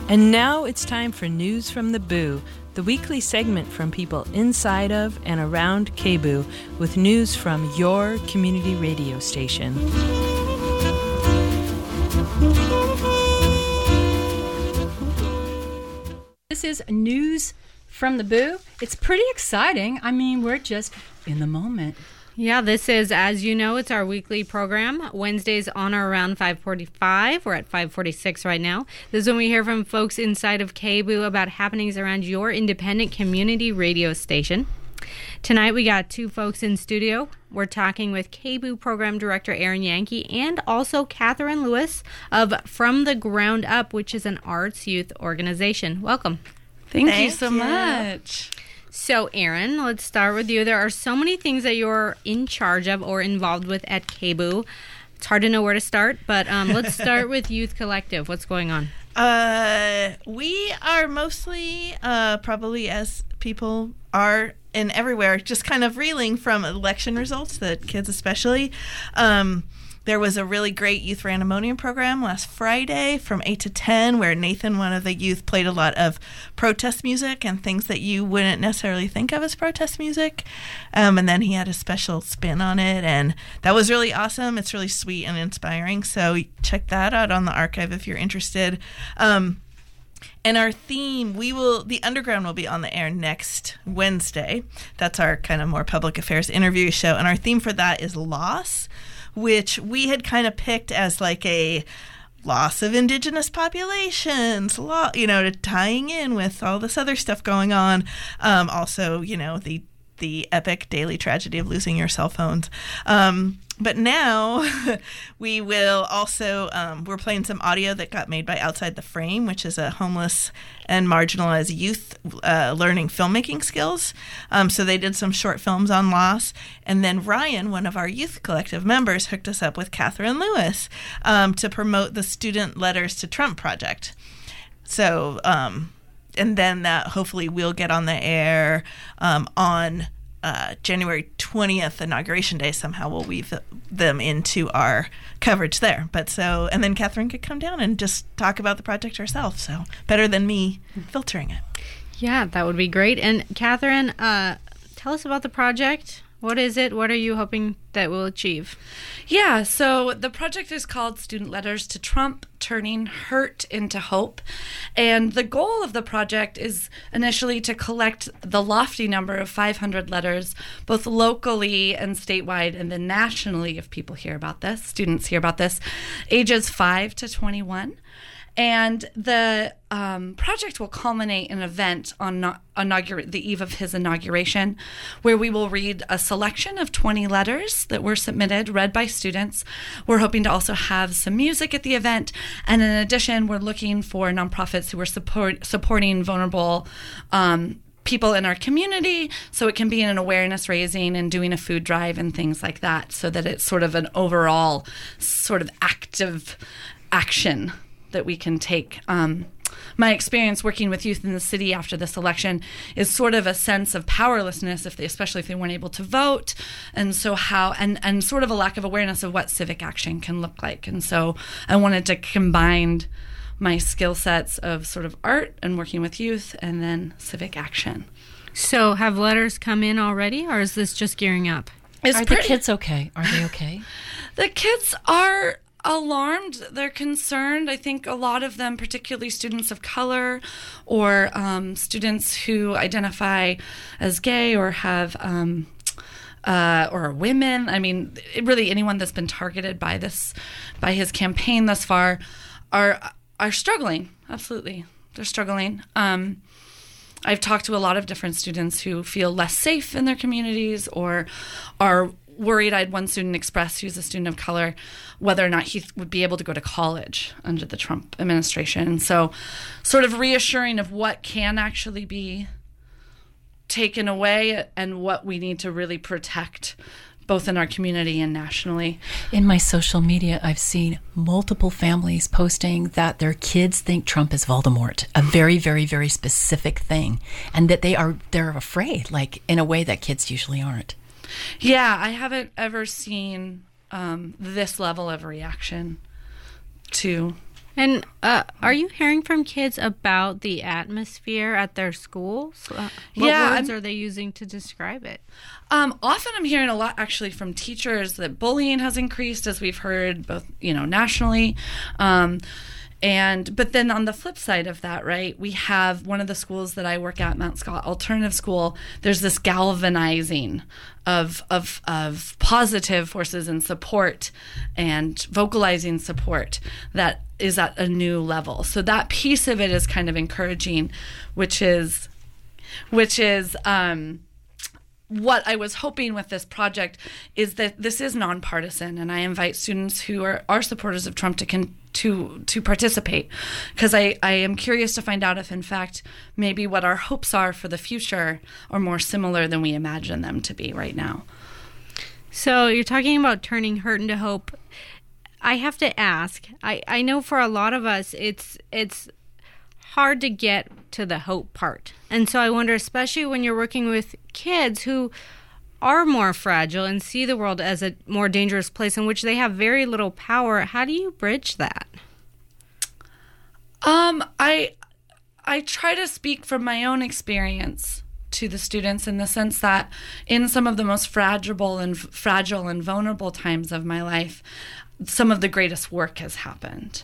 And now it's time for News from the Boo, the weekly segment from people inside of and around KBOO with news from your community radio station. This is News from the Boo. It's pretty exciting. I mean, we're just in the moment. Yeah, this is, as you know, it's our weekly program. Wednesdays on or around 5:45. We're at 5:46 right now. This is when we hear from folks inside of KBOO about happenings around your independent community radio station. Tonight we got two folks in studio. We're talking with KBOO Program Director Erin Yankee and also Catherine Lewis of From the Ground Up, which is an arts youth organization. Welcome. Thank you so much. So, Erin, let's start with you. There are so many things that you're in charge of or involved with at KBOO. It's hard to know where to start, but let's start with Youth Collective. What's going on? We are mostly, probably as people are in everywhere, just kind of reeling from election results, the kids especially. There was a really great youth randomonium program last Friday from 8 to 10 where Nathan, one of the youth, played a lot of protest music and things that you wouldn't necessarily think of as protest music. And then he had a special spin on it, and that was really awesome. It's really sweet and inspiring. So check that out on the archive if you're interested. And our theme, the Underground will be on the air next Wednesday. That's our kind of more public affairs interview show. And our theme for that is loss, which we had kind of picked as like a loss of indigenous populations, tying in with all this other stuff going on. Also, the epic daily tragedy of losing your cell phones. But now we will also, we're playing some audio that got made by Outside the Frame, which is a homeless and marginalized youth learning filmmaking skills. So they did some short films on loss. And then Ryan, one of our Youth Collective members, hooked us up with Catherine Lewis to promote the Student Letters to Trump project. So, and then that hopefully will get on the air on January 20th, Inauguration Day. Somehow we'll weave them into our coverage there. And then Catherine could come down and just talk about the project herself. So better than me filtering it. Yeah, that would be great. And Catherine, tell us about the project. What is it? What are you hoping that we'll achieve? Yeah, so the project is called Student Letters to Trump, Turning Hurt into Hope. And the goal of the project is initially to collect the lofty number of 500 letters, both locally and statewide, and then nationally, if people hear about this, students hear about this, ages 5 to 21. And the project will culminate in an event on the eve of his inauguration, where we will read a selection of 20 letters that were submitted, read by students. We're hoping to also have some music at the event. And in addition, we're looking for nonprofits who are supporting vulnerable people in our community, so it can be an awareness raising and doing a food drive and things like that, so that it's sort of an overall sort of active action that we can take. My experience working with youth in the city after this election is sort of a sense of powerlessness, especially if they weren't able to vote, and so and sort of a lack of awareness of what civic action can look like. And so I wanted to combine my skill sets of sort of art and working with youth and then civic action. So have letters come in already, or is this just gearing up? Are the kids okay? Are they okay? The kids are alarmed. They're concerned. I think a lot of them, particularly students of color or students who identify as gay or have or women. I mean, really anyone that's been targeted by his campaign thus far are struggling. Absolutely, they're struggling. I've talked to a lot of different students who feel less safe in their communities or are worried. I had one student express, who's a student of color, whether or not he would be able to go to college under the Trump administration. So sort of reassuring of what can actually be taken away and what we need to really protect, both in our community and nationally. In my social media, I've seen multiple families posting that their kids think Trump is Voldemort, a very, very, very specific thing, and that they're afraid, like in a way that kids usually aren't. Yeah, I haven't ever seen this level of reaction to And are you hearing from kids about the atmosphere at their schools? What words are they using to describe it? Often I'm hearing a lot actually from teachers that bullying has increased, as we've heard both, nationally. But then on the flip side of that, right, we have one of the schools that I work at, Mount Scott Alternative School. There's this galvanizing of positive forces and support and vocalizing support that is at a new level. So that piece of it is kind of encouraging, which is what I was hoping with this project is that this is nonpartisan, and I invite students who are supporters of Trump to participate, because I am curious to find out if, in fact, maybe what our hopes are for the future are more similar than we imagine them to be right now. So you're talking about turning hurt into hope. I have to ask, I know for a lot of us, it's hard to get to the hope part. And so I wonder, especially when you're working with kids who are more fragile and see the world as a more dangerous place in which they have very little power, how do you bridge that? I try to speak from my own experience to the students, in the sense that in some of the most fragile and vulnerable times of my life, some of the greatest work has happened.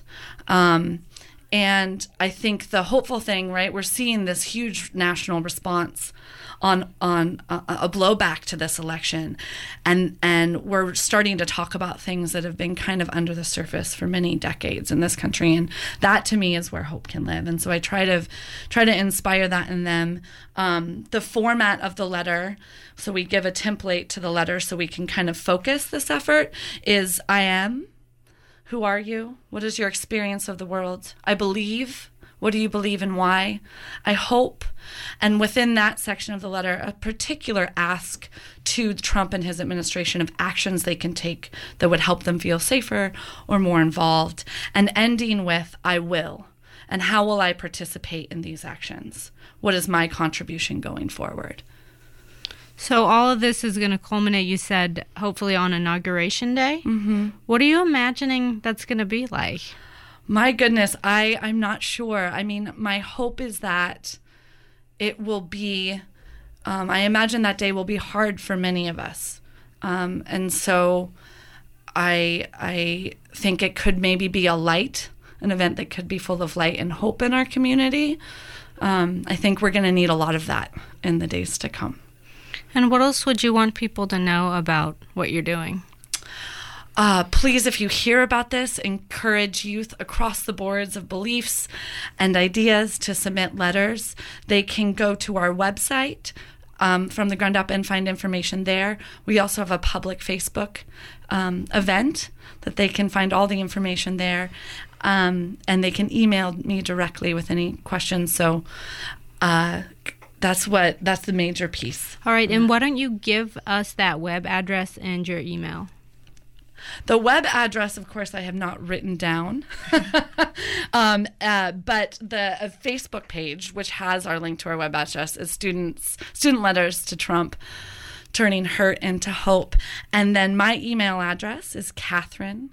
And I think the hopeful thing, right, we're seeing this huge national response on a blowback to this election, and we're starting to talk about things that have been kind of under the surface for many decades in this country, and that to me is where hope can live. And so I try to inspire that in them. The format of the letter, so we give a template to the letter so we can kind of focus this effort, is I am. Who are you? What is your experience of the world? I believe. What do you believe and why? I hope. And within that section of the letter, a particular ask to Trump and his administration of actions they can take that would help them feel safer or more involved. And ending with, I will. And how will I participate in these actions? What is my contribution going forward? So all of this is going to culminate, you said, hopefully on Inauguration Day. Mm-hmm. What are you imagining that's going to be like? My goodness, I'm not sure. I mean, my hope is that it will be, I imagine that day will be hard for many of us. And so I think it could maybe be an event that could be full of light and hope in our community. I think we're going to need a lot of that in the days to come. And what else would you want people to know about what you're doing? Please, if you hear about this, encourage youth across the boards of beliefs and ideas to submit letters. They can go to our website from the ground up and find information there. We also have a public Facebook event that they can find all the information there. And they can email me directly with any questions. So that's the major piece. All right. And why don't you give us that web address and your email? The web address, of course, I have not written down, but the Facebook page, which has our link to our web address, is Student Letters to Trump, Turning Hurt into Hope. And then my email address is Katherine,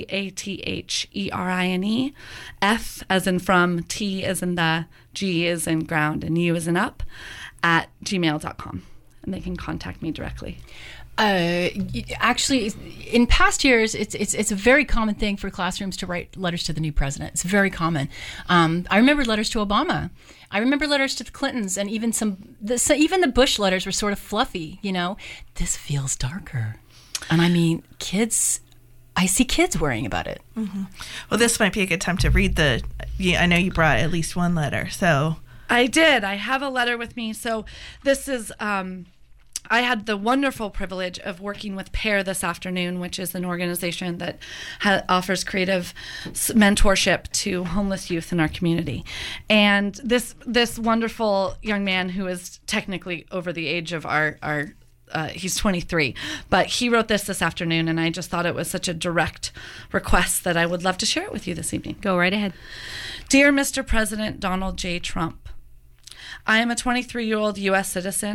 Katherini, F as in from, T as in the, G as in ground, and U as in up, at gmail.com. And they can contact me directly. Actually, in past years, it's a very common thing for classrooms to write letters to the new president. It's very common. I remember letters to Obama. I remember letters to the Clintons, and even even the Bush letters were sort of fluffy. This feels darker, and I mean, kids. I see kids worrying about it. Mm-hmm. Well, this might be a good time to read I know you brought at least one letter, so. I did. I have a letter with me. So this is, I had the wonderful privilege of working with PAIR this afternoon, which is an organization that offers creative mentorship to homeless youth in our community. And this wonderful young man, who is technically over the age of he's 23, but he wrote this afternoon, and I just thought it was such a direct request that I would love to share it with you this evening. Go right ahead. Dear Mr. President Donald J. Trump, I am a 23-year-old U.S. citizen.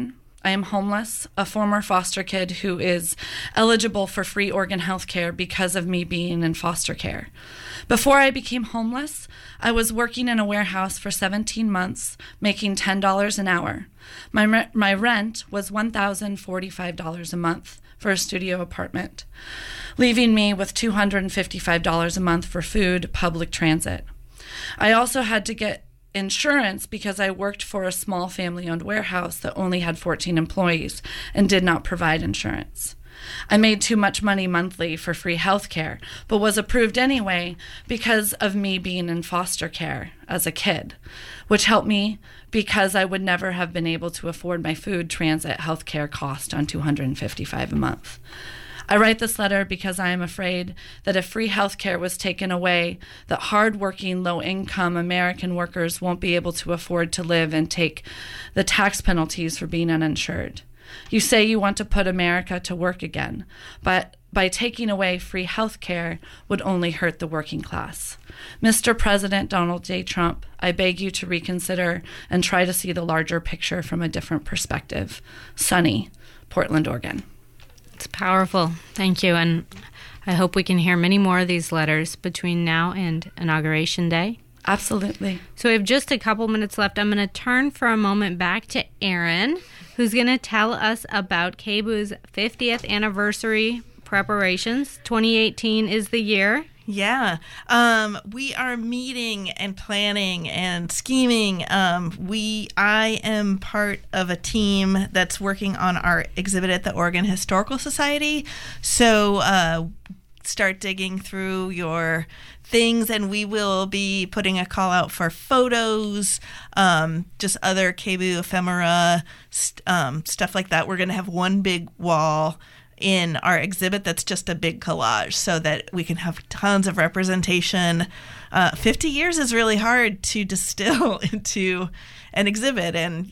I am homeless, a former foster kid who is eligible for free organ health care because of me being in foster care. Before I became homeless, I was working in a warehouse for 17 months, making $10 an hour. My rent was $1,045 a month for a studio apartment, leaving me with $255 a month for food, public transit. I also had to get insurance because I worked for a small family-owned warehouse that only had 14 employees and did not provide insurance. I made too much money monthly for free health care, but was approved anyway because of me being in foster care as a kid, which helped me because I would never have been able to afford my food, transit, health care cost on $255 a month. I write this letter because I am afraid that if free health care was taken away, that hardworking, low-income American workers won't be able to afford to live and take the tax penalties for being uninsured. You say you want to put America to work again, but by taking away free health care would only hurt the working class. Mr. President Donald J. Trump, I beg you to reconsider and try to see the larger picture from a different perspective. Sunny, Portland, Oregon. It's powerful. Thank you. And I hope we can hear many more of these letters between now and Inauguration Day. Absolutely. So we have just a couple minutes left. I'm going to turn for a moment back to Erin, who's going to tell us about KBOO's 50th anniversary preparations. 2018 is the year. Yeah. We are meeting and planning and scheming. I am part of a team that's working on our exhibit at the Oregon Historical Society. So start digging through your things, and we will be putting a call out for photos, just other KBOO ephemera, stuff like that. We're going to have one big wall in our exhibit that's just a big collage so that we can have tons of representation. 50 years is really hard to distill into an exhibit, and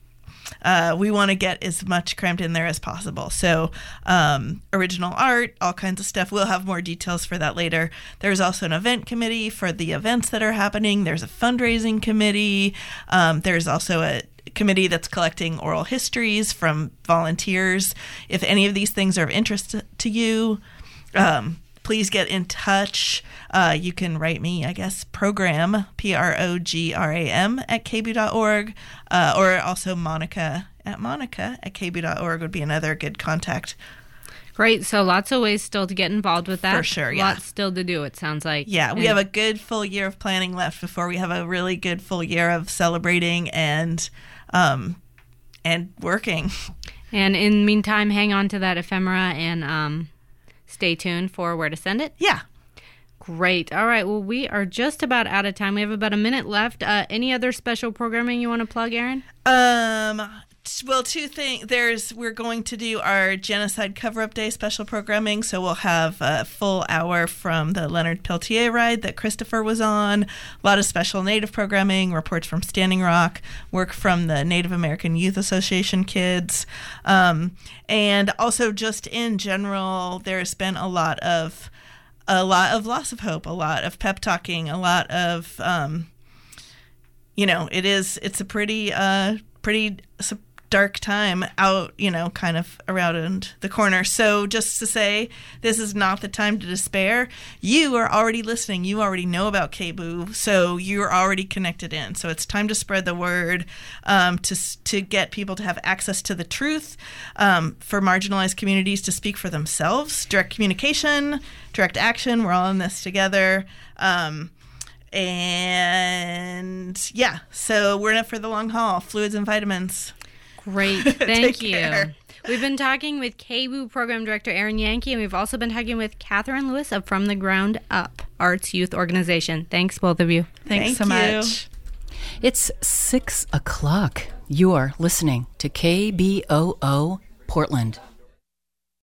we want to get as much crammed in there as possible. So original art, all kinds of stuff. We'll have more details for that later. There's also an event committee for the events that are happening. There's a fundraising committee. There's also a committee that's collecting oral histories from volunteers. If any of these things are of interest to you, please get in touch. You can write me, program, program, at kboo.org, or also Monica at kboo.org would be another good contact. Great. So lots of ways still to get involved with that. For sure, yeah. Lots still to do, it sounds like. Yeah, we have a good full year of planning left before we have a really good full year of celebrating and working. And in the meantime, hang on to that ephemera and stay tuned for where to send it. Yeah. Great. All right. Well, we are just about out of time. We have about a minute left. Any other special programming you want to plug, Erin? Well, two things. We're going to do our Genocide Cover-Up Day special programming, so we'll have a full hour from the Leonard Peltier ride that Christopher was on, a lot of special Native programming, reports from Standing Rock, work from the Native American Youth Association kids, and also just in general, there's been a lot of loss of hope, a lot of pep talking, a lot of, it's a pretty dark time out, kind of around the corner. So just to say, this is not the time to despair. You are already listening. You already know about KBOO, so you're already connected in. So it's time to spread the word, to get people to have access to the truth, for marginalized communities to speak for themselves. Direct communication, direct action. We're all in this together. And yeah, so we're in it for the long haul. Fluids and vitamins. Great. Thank you. Care. We've been talking with KBOO Program Director Erin Yankee, and we've also been talking with Catherine Lewis of From the Ground Up Arts Youth Organization. Thanks, both of you. Thanks so much. It's 6 o'clock. You're listening to KBOO Portland.